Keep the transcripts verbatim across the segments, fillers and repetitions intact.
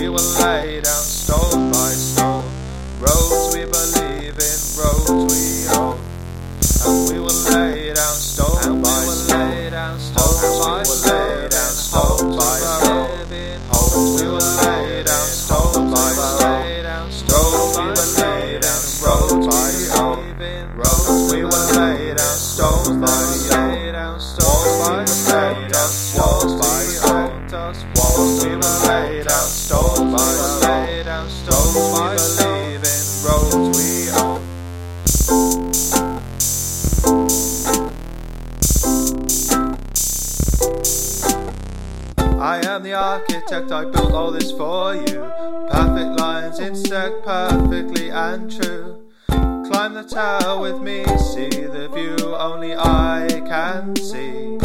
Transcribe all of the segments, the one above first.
we will lay down stone by stone. Roads we believe in, roads we own. And we will lay down stone by stone. Homes we will lay down stone by stone. Homes we will lay down stone by stone. Roads we will lay down roads by stone. Roads we will lay down stone by stone. Walls we will lay down walls by stone. Walls we will lay down stone by stone. Roads we believe in, roads we own. I am the architect, I built all this for you. Perfect lines intersect perfectly and true. Climb the tower with me, see the view only I can see.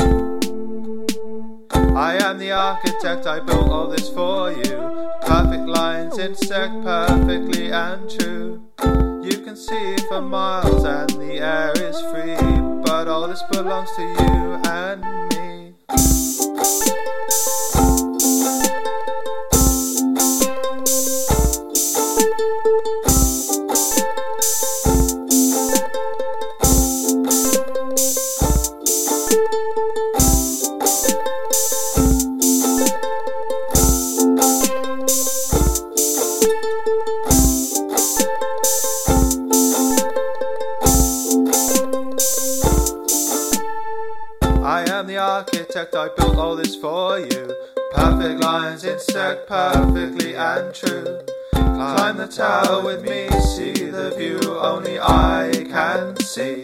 I am the architect, I built all this for you. Perfect lines intersect perfectly and true. You can see for miles and the air is free, but all this belongs to you and me. I am the architect, I built all this for you. Perfect lines intersect perfectly and true. Climb the tower with me, see the view only I can see.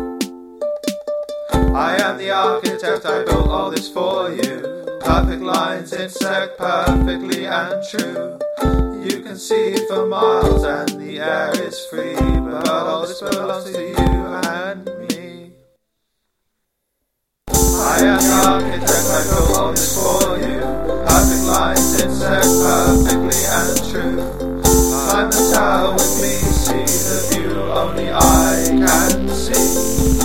I am the architect, I built all this for you. Perfect lines intersect perfectly and true. You can see for miles and the air is free, but all this belongs to you and me. I am the architect, I built all this for you. Perfect lines intersect perfectly and true. Climb the tower with me, see the view only I can see.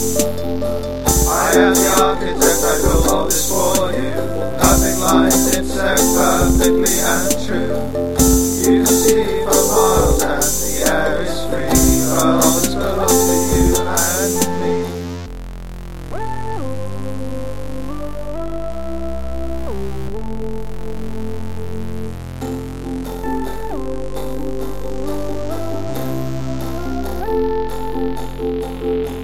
I am the architect, I built all this for you. Perfect lines intersect perfectly and true. You can see for miles and the air is free, but all this belongs to you and me. Thank you.